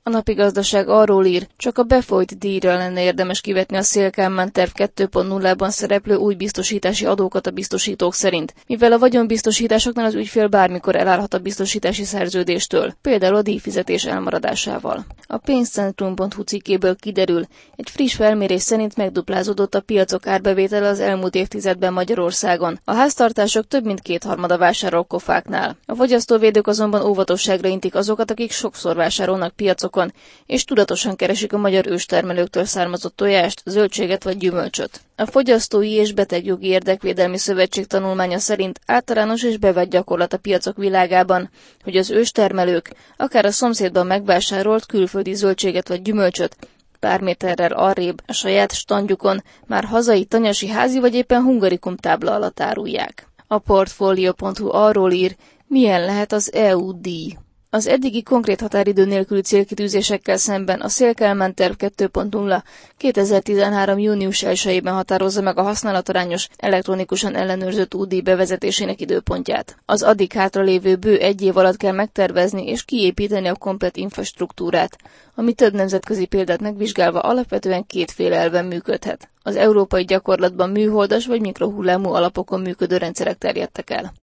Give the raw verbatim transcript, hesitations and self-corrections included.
A napi gazdaság arról ír, csak a befolyt díjra lenne érdemes kivetni a Széll-Kálmán terv kettő pont nullában szereplő új biztosítási adókat a biztosítók szerint, mivel a vagyonbiztosításoknál az ügyfél bármikor elállhat a biztosítási szerződéstől, például a díjfizetés elmaradásával. A pénzcentrum pont hu cikkéből kiderül, egy friss felmérés szerint megduplázódott a piacok árbevétele az elmúlt évtizedben Magyarországon. A háztartások több mint kétharmada vásárol kofáknál. A fogyasztóvédők azonban óvatosságra intik azokat, akik sokszor vásárolnak piacokon, és tudatosan keresik a magyar őstermelőktől származott tojást, zöldséget vagy gyümölcsöt. A Fogyasztói és Betegjogi Érdekvédelmi Szövetség tanulmánya szerint általános és bevett gyakorlat a piacok világában, hogy az őstermelők akár a szomszédban megvásárolt külföldi zöldséget vagy gyümölcsöt pár méterrel arrébb a saját standjukon már hazai tanyasi házi vagy éppen hungarikum tábla alatt árulják. A portfolio pont hu arról ír, milyen lehet az é u díj. Az eddigi konkrét határidő nélküli célkitűzésekkel szemben a Széll-Kálmán terv kettő pont nulla kétezer-tizenhárom. június elsejében határozza meg a használatarányos, elektronikusan ellenőrzött útdíj bevezetésének időpontját. Az addig hátralévő bő egy év alatt kell megtervezni és kiépíteni a komplett infrastruktúrát, ami több nemzetközi példát megvizsgálva alapvetően kétféle elven működhet. Az európai gyakorlatban műholdas vagy mikrohullámú alapokon működő rendszerek terjedtek el.